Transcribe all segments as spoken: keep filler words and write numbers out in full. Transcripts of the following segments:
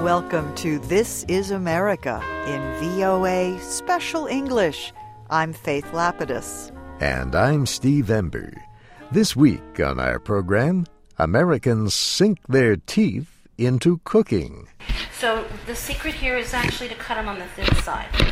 Welcome to This is America in V O A Special English. I'm Faith Lapidus. And I'm Steve Ember. This week on our program, Americans sink their teeth into cooking. So the secret here is actually to cut them on the thin side.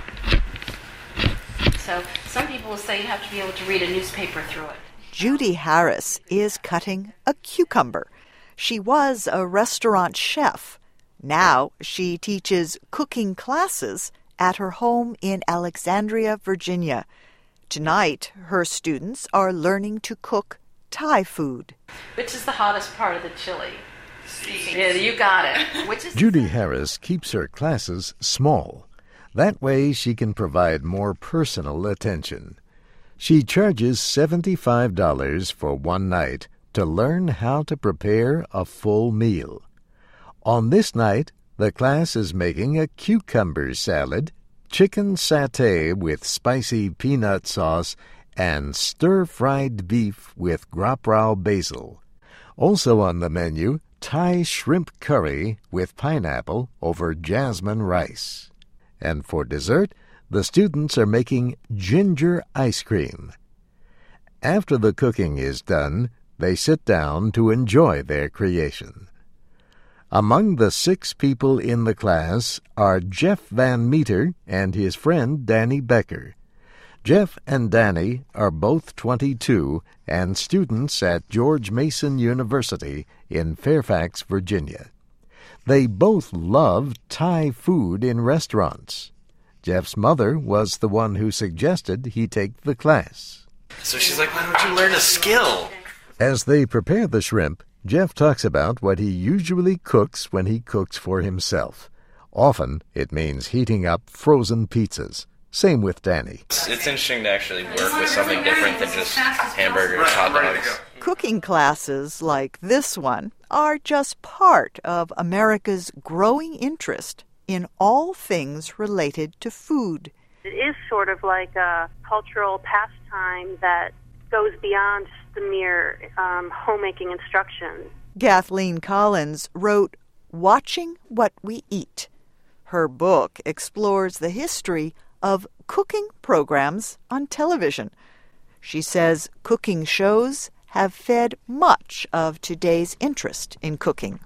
So some people will say you have to be able to read a newspaper through it. Judy Harris is cutting a cucumber. She was a restaurant chef. Now she teaches cooking classes at her home in Alexandria, Virginia. Tonight, her students are learning to cook Thai food. Which is the hottest part of the chili? Yeah, you got it. Which is Judy Harris keeps her classes small. That way she can provide more personal attention. She charges seventy-five dollars for one night to learn how to prepare a full meal. On this night, the class is making a cucumber salad, chicken satay with spicy peanut sauce, and stir-fried beef with grapral basil. Also on the menu, Thai shrimp curry with pineapple over jasmine rice. And for dessert, the students are making ginger ice cream. After the cooking is done, they sit down to enjoy their creation. Among the six people in the class are Jeff Van Meter and his friend Danny Becker. Jeff and Danny are both twenty-two and students at George Mason University in Fairfax, Virginia. They both love Thai food in restaurants. Jeff's mother was the one who suggested he take the class. So she's like, why don't you learn a skill? As they prepare the shrimp, Jeff talks about what he usually cooks when he cooks for himself. Often, it means heating up frozen pizzas. Same with Danny. It's, it's interesting to actually work with something different than just hamburgers, hot dogs. Cooking classes like this one are just part of America's growing interest in all things related to food. It is sort of like a cultural pastime that goes beyond the mere um, homemaking instruction. Kathleen Collins wrote Watching What We Eat. Her book explores the history of cooking programs on television. She says cooking shows have fed much of today's interest in cooking.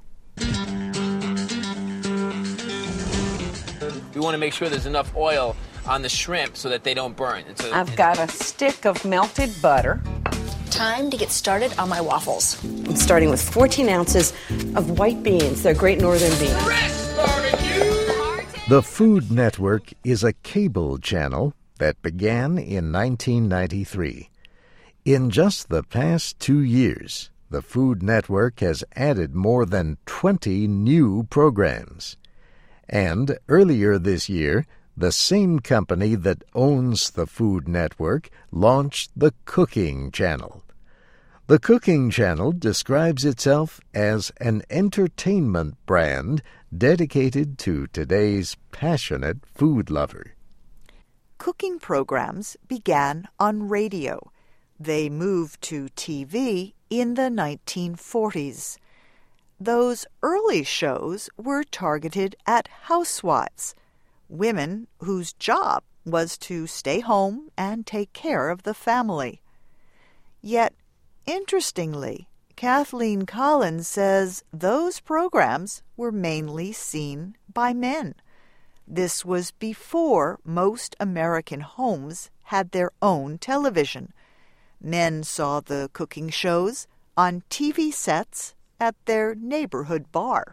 We want to make sure there's enough oil on the shrimp so that they don't burn. And so, I've got a stick of melted butter. Time to get started on my waffles. I'm starting with fourteen ounces of white beans. They're Great Northern beans. The Food Network is a cable channel that began in nineteen ninety-three. In just the past two years, the Food Network has added more than twenty new programs. And earlier this year, the same company that owns the Food Network launched the Cooking Channel. The Cooking Channel describes itself as an entertainment brand dedicated to today's passionate food lover. Cooking programs began on radio. They moved to T V in the nineteen forties. Those early shows were targeted at housewives, women whose job was to stay home and take care of the family. Yet, interestingly, Kathleen Collins says those programs were mainly seen by men. This was before most American homes had their own television. Men saw the cooking shows on T V sets at their neighborhood bar.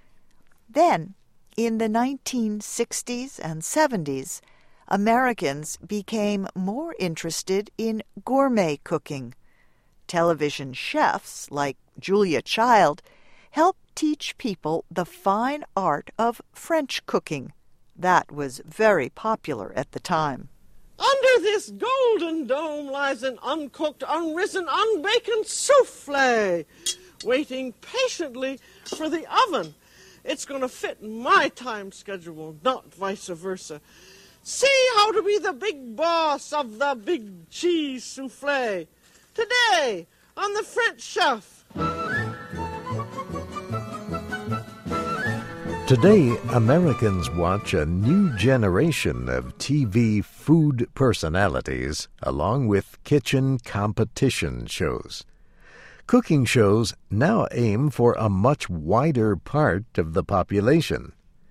Then, in the nineteen sixties and seventies, Americans became more interested in gourmet cooking. Television chefs like Julia Child helped teach people the fine art of French cooking. That was very popular at the time. Under this golden dome lies an uncooked, unrisen, unbaconed souffle, waiting patiently for the oven. It's going to fit my time schedule, not vice versa. See how to be the big boss of the big cheese souffle. Today, on the French Chef. Today, Americans watch a new generation of T V food personalities along with kitchen competition shows. Cooking shows now aim for a much wider part of the population.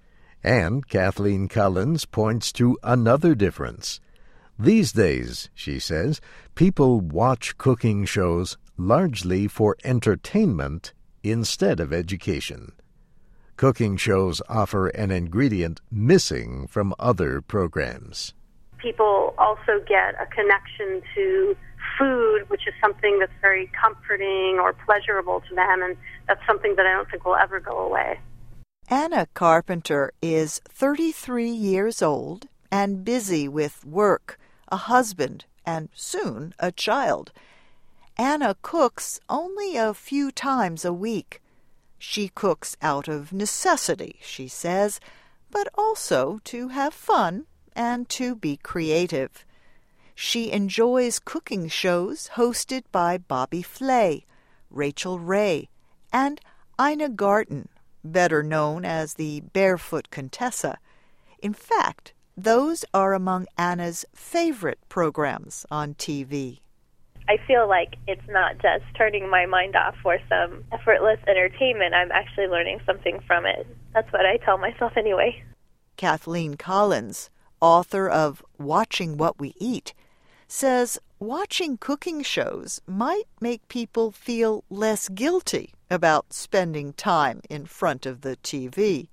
And Kathleen Collins points to another difference. These days, she says, people watch cooking shows largely for entertainment instead of education. Cooking shows offer an ingredient missing from other programs. People also get a connection to food, which is something that's very comforting or pleasurable to them, and that's something that I don't think will ever go away. Anna Carpenter is thirty-three years old and busy with work, a husband, and soon a child. Anna cooks only a few times a week. She cooks out of necessity, she says, but also to have fun and to be creative. She enjoys cooking shows hosted by Bobby Flay, Rachel Ray, and Ina Garten, better known as the Barefoot Contessa. In fact, those are among Anna's favorite programs on T V. I feel like it's not just turning my mind off for some effortless entertainment. I'm actually learning something from it. That's what I tell myself anyway. Kathleen Collins, author of Watching What We Eat, says watching cooking shows might make people feel less guilty about spending time in front of the T V.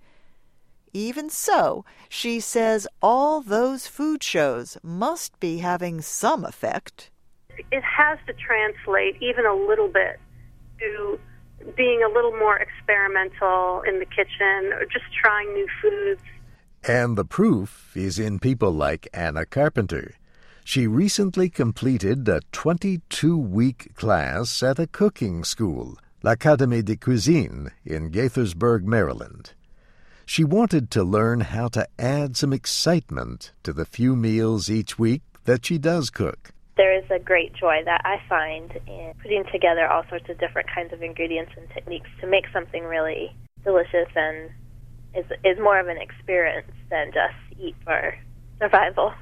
Even so, she says all those food shows must be having some effect. It has to translate even a little bit to being a little more experimental in the kitchen or just trying new foods. And the proof is in people like Anna Carpenter. She recently completed a twenty-two-week class at a cooking school, L'Académie de Cuisine, in Gaithersburg, Maryland. She wanted to learn how to add some excitement to the few meals each week that she does cook. There is a great joy that I find in putting together all sorts of different kinds of ingredients and techniques to make something really delicious and is is more of an experience than just eat for survival.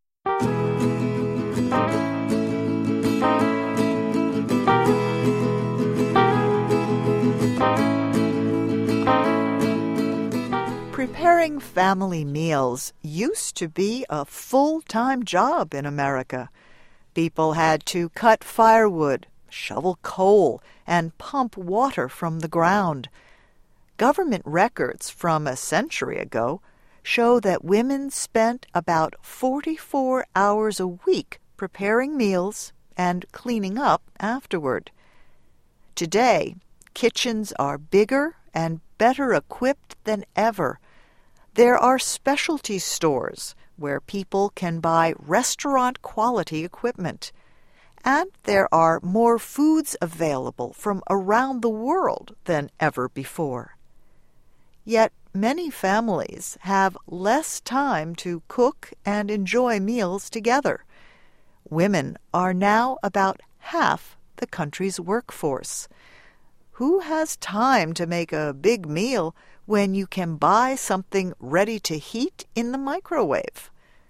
Preparing family meals used to be a full-time job in America. People had to cut firewood, shovel coal, and pump water from the ground. Government records from a century ago show that women spent about forty-four hours a week preparing meals and cleaning up afterward. Today, kitchens are bigger and better equipped than ever. There are specialty stores where people can buy restaurant-quality equipment. And there are more foods available from around the world than ever before. Yet many families have less time to cook and enjoy meals together. Women are now about half the country's workforce. Who has time to make a big meal when you can buy something ready to heat in the microwave?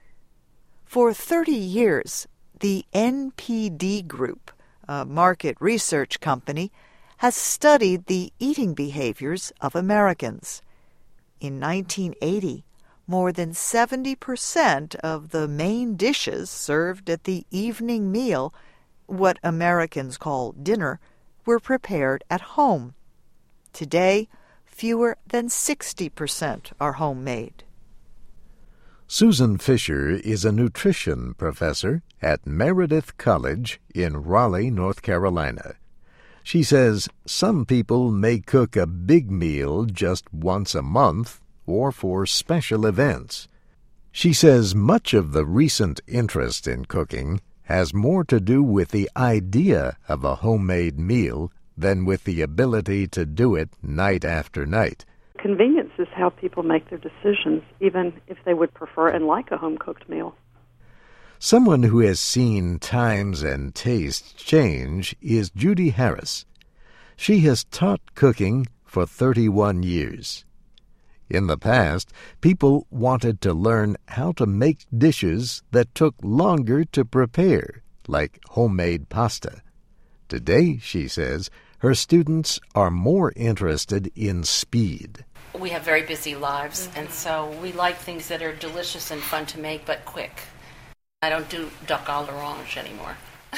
For thirty years, the N P D Group, a market research company, has studied the eating behaviors of Americans. In nineteen eighty, more than seventy percent of the main dishes served at the evening meal, what Americans call dinner, were prepared at home. Today, fewer than sixty percent are homemade. Susan Fisher is a nutrition professor at Meredith College in Raleigh, North Carolina. She says some people may cook a big meal just once a month or for special events. She says much of the recent interest in cooking has more to do with the idea of a homemade meal than with the ability to do it night after night. Convenience is how people make their decisions, even if they would prefer and like a home-cooked meal. Someone who has seen times and tastes change is Judy Harris. She has taught cooking for thirty-one years. In the past, people wanted to learn how to make dishes that took longer to prepare, like homemade pasta. Today, she says, her students are more interested in speed. We have very busy lives, mm-hmm. and so we like things that are delicious and fun to make, but quick. I don't do duck à l'orange anymore.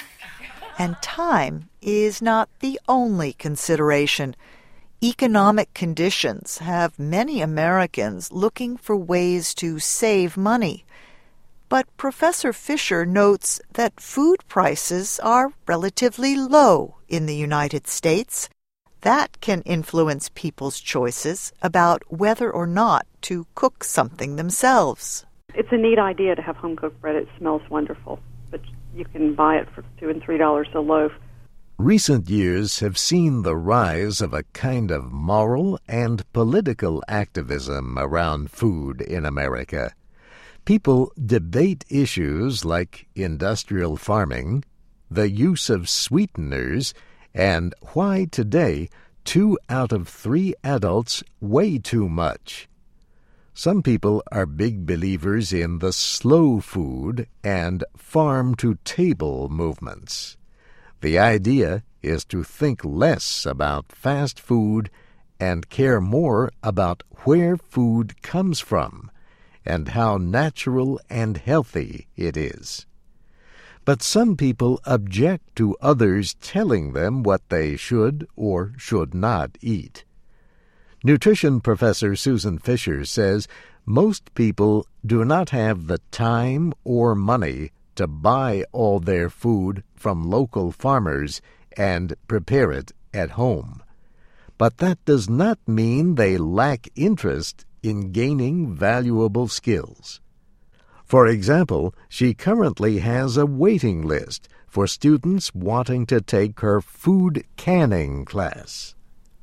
And time is not the only consideration. Economic conditions have many Americans looking for ways to save money. But Professor Fisher notes that food prices are relatively low in the United States. That can influence people's choices about whether or not to cook something themselves. It's a neat idea to have home-cooked bread. It smells wonderful, but you can buy it for two and three dollars a loaf. Recent years have seen the rise of a kind of moral and political activism around food in America. People debate issues like industrial farming, the use of sweeteners, and why today two out of three adults weigh too much. Some people are big believers in the slow food and farm-to-table movements. The idea is to think less about fast food and care more about where food comes from and how natural and healthy it is. But some people object to others telling them what they should or should not eat. Nutrition professor Susan Fisher says most people do not have the time or money to buy all their food from local farmers and prepare it at home. But that does not mean they lack interest in gaining valuable skills. For example, she currently has a waiting list for students wanting to take her food canning class.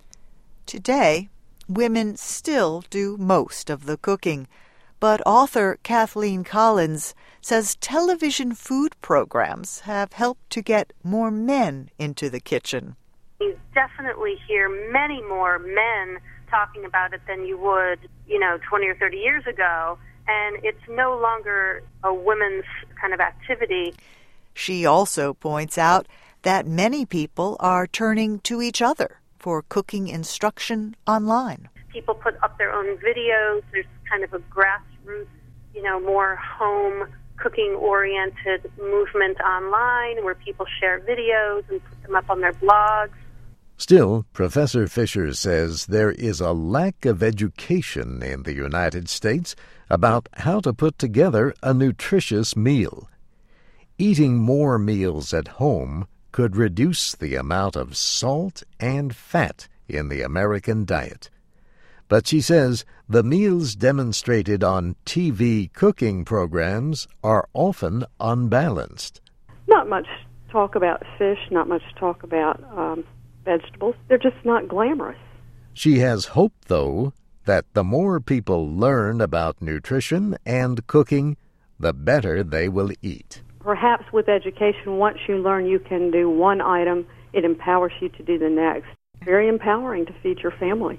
Today, women still do most of the cooking, but author Kathleen Collins says television food programs have helped to get more men into the kitchen. You definitely hear many more men talking about it than you would, you know, twenty or thirty years ago, and it's no longer a women's kind of activity. She also points out that many people are turning to each other for cooking instruction online. People put up their own videos. There's kind of a grassroots, you know, more home cooking-oriented movement online where people share videos and put them up on their blogs. Still, Professor Fisher says there is a lack of education in the United States about how to put together a nutritious meal. Eating more meals at home could reduce the amount of salt and fat in the American diet. But she says the meals demonstrated on T V cooking programs are often unbalanced. Not much talk about fish, not much talk about um, vegetables. They're just not glamorous. She has hope, though, that the more people learn about nutrition and cooking, the better they will eat. Perhaps with education, once you learn you can do one item, it empowers you to do the next. Very empowering to feed your family.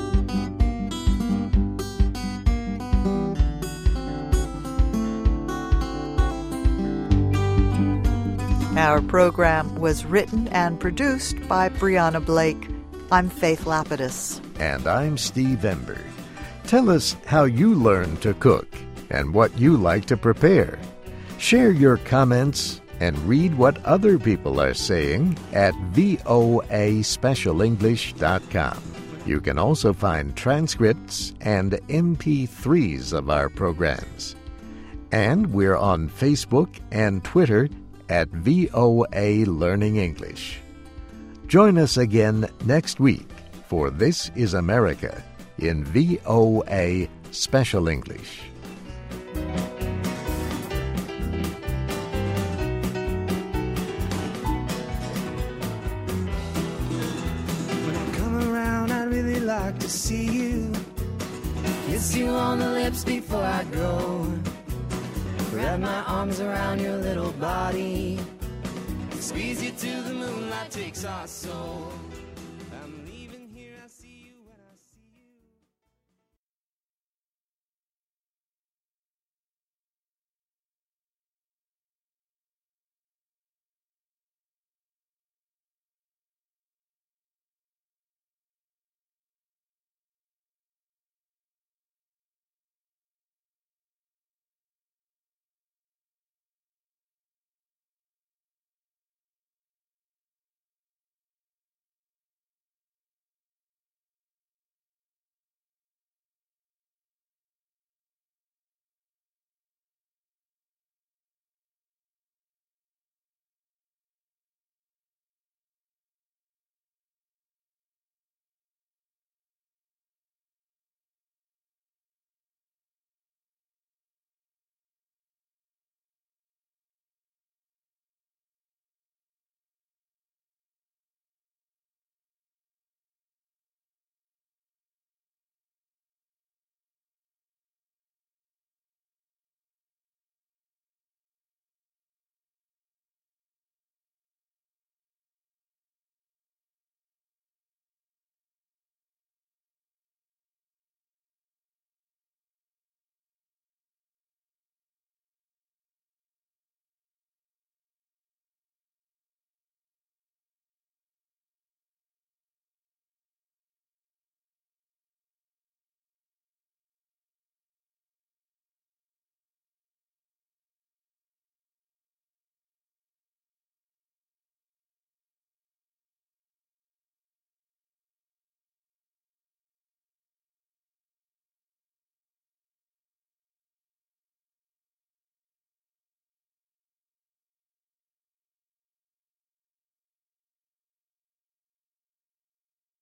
Our program was written and produced by Brianna Blake. I'm Faith Lapidus. And I'm Steve Ember. Tell us how you learn to cook and what you like to prepare. Share your comments and read what other people are saying at voa special english dot com. You can also find transcripts and M P threes of our programs. And we're on Facebook and Twitter at V O A Learning English. Join us again next week for This is America in V O A Special English. When I come around, I'd really like to see you. Kiss you on the lips before I go. Wrap my arms around your little body. Squeeze you till the moonlight takes our soul.